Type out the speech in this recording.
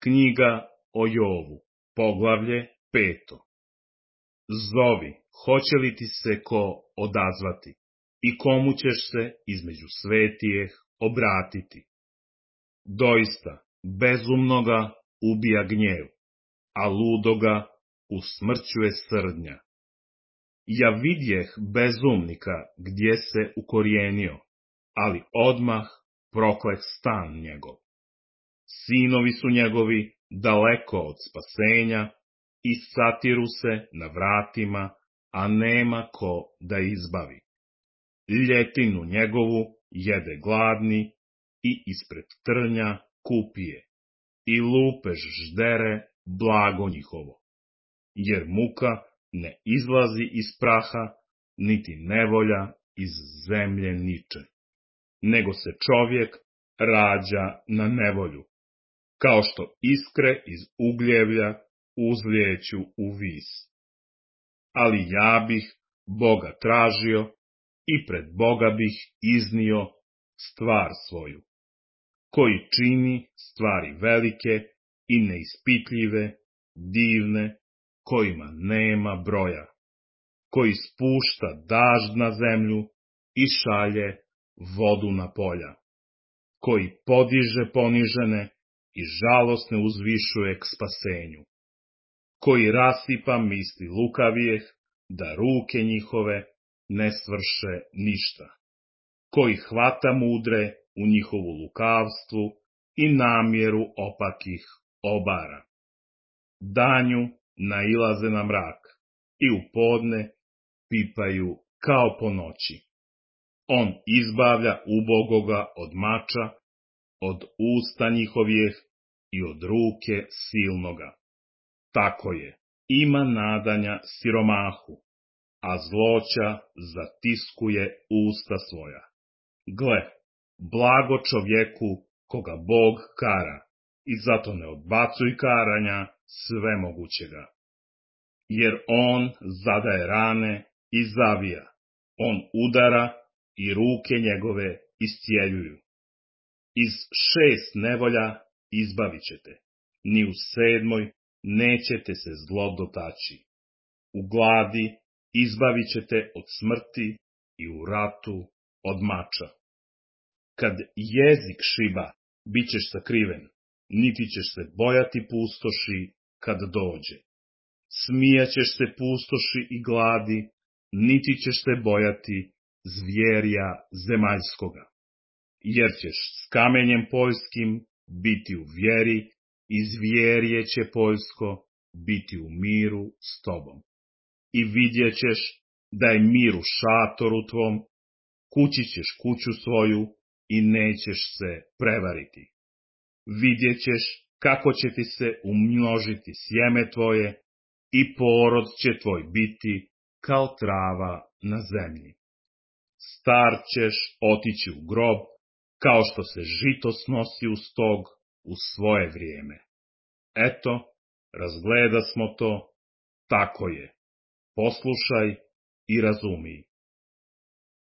Knjiga o Jovu, poglavlje 5. Zovi, hoće li ti se ko odazvati, i komu ćeš se između svetijeh obratiti? Doista, bezumnoga ubija gnjev, a ludoga usmrćuje srdnja. Ja vidjeh bezumnika gdje se ukorijenio, ali odmah prokleh stan njegov. Sinovi su njegovi daleko od spasenja i satiru se na vratima, a nema ko da izbavi. Ljetinu njegovu jede gladni i ispred trnja kupije i lupež ždere blago njihovo. Jer muka ne izlazi iz praha, niti nevolja iz zemlje niče, nego se čovjek rađa na nevolju, kao što iskre iz ugljevlja uzlijeću u vis. Ali ja bih Boga tražio i pred Boga bih iznio stvar svoju, koji čini stvari velike i neispitljive, divne, kojima nema broja, koji spušta dažd na zemlju i šalje vodu na polja, koji podiže ponižene i žalosne uzvišuje k spasenju, koji rasipa misli lukavijeh, da ruke njihove ne svrše ništa, koji hvata mudre u njihovu lukavstvu i namjeru opakih obara. Danju nailaze na mrak i u podne pipaju kao po noći. On izbavlja ubogoga od mača, od usta njihovijeh i od ruke silnoga. Tako je, ima nadanja siromahu, a zloća zatiskuje usta svoja. Gle, blago čovjeku koga Bog kara, i zato ne odbacuj karanja svemogućega. Jer on zadaje rane i zavija, on udara i ruke njegove iscijeljuju. Iz 6 nevolja izbavit ćete, ni u 7 nećete se zlo dotaći. U gladi izbavit ćete od smrti i u ratu od mača. Kad jezik šiba, bit ćeš sakriven, niti ćeš se bojati pustoši kad dođe. Smijaćeš se pustoši i gladi, niti ćeš se bojati zvjerja zemaljskoga. Jer ćeš s kamenjem poljskim biti u vjeri i zvjerje će poljsko biti u miru s tobom. I vidjet ćeš da je mir u šatoru tvom, kući ćeš kuću svoju i nećeš se prevariti. Vidjet ćeš kako će ti se umnožiti sjeme tvoje i porod će tvoj biti kao trava na zemlji. Star ćeš otići u grob, kao što se žito snosi u stog u svoje vrijeme. Eto, razgleda smo to, tako je. Poslušaj i razumij.